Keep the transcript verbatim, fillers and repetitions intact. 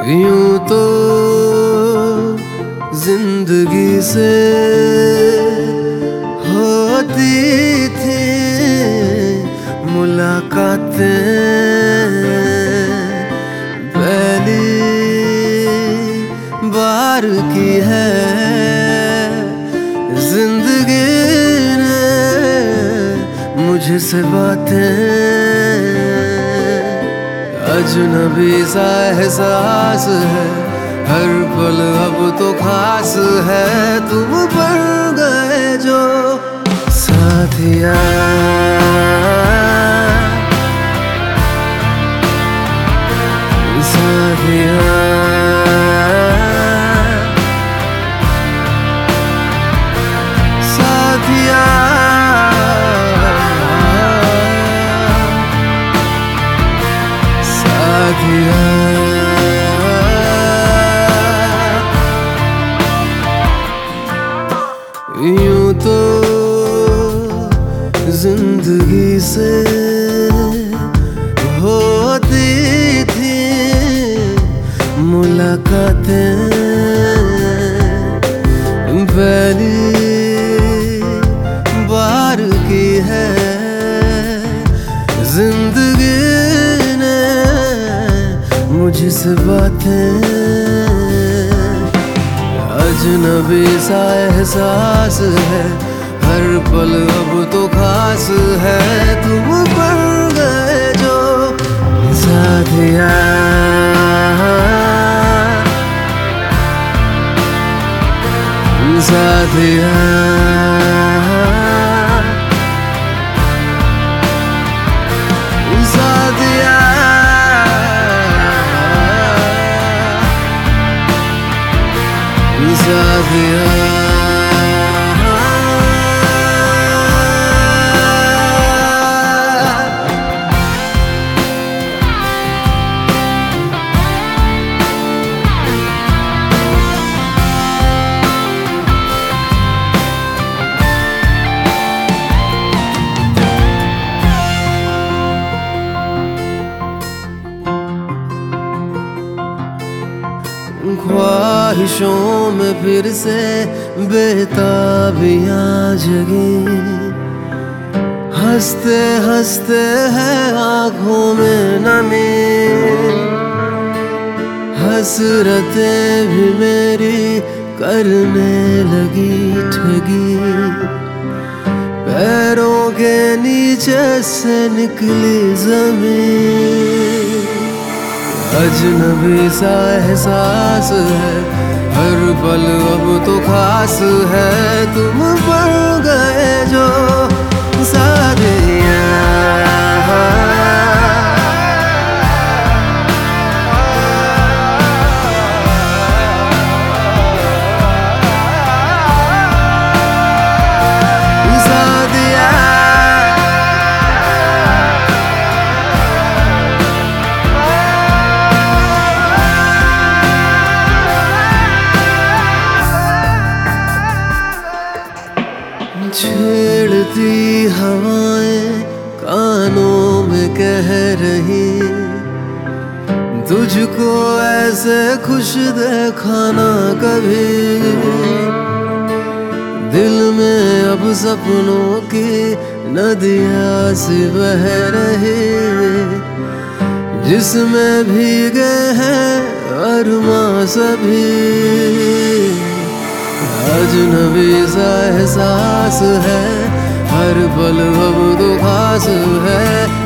यूं तो जिंदगी से होती थी मुलाकातें, पहली बार की है जिंदगी ने मुझसे बातें। अजनबी सा एहसास है, हर पल अब तो खास है। तुम बन गए जो साथिया, साथिया, साथिया, साथिया। यूं तो जिंदगी से होती थी मुलाकातें, पहली बार की है जिंदगी ने मुझसे बातें। अजनबी सा एहसास है, हर पल अब तो खास है। तुम बन गए जो साथिया, साथिया, साथिया, साथिया। ख्वाहिशों में फिर से बेताबियां जगी, हंसते हंसते है आँखों में नमी। हसरतें भी मेरी करने लगी ठगी, पैरों के नीचे से निकली जमीन। अजनबी सा एहसास है, हर पल अब तो खास है। तुम बन गए जो साथिया, छेड़ती हवाएं कानों में कह रही, तुझको ऐसे खुश देखा ना कभी। दिल में अब सपनों की नदियाँ सी बह रही, जिसमें भीगे हैं अरमां सभी। अजनबी सा एहसास है, हर पल अब तो खास है।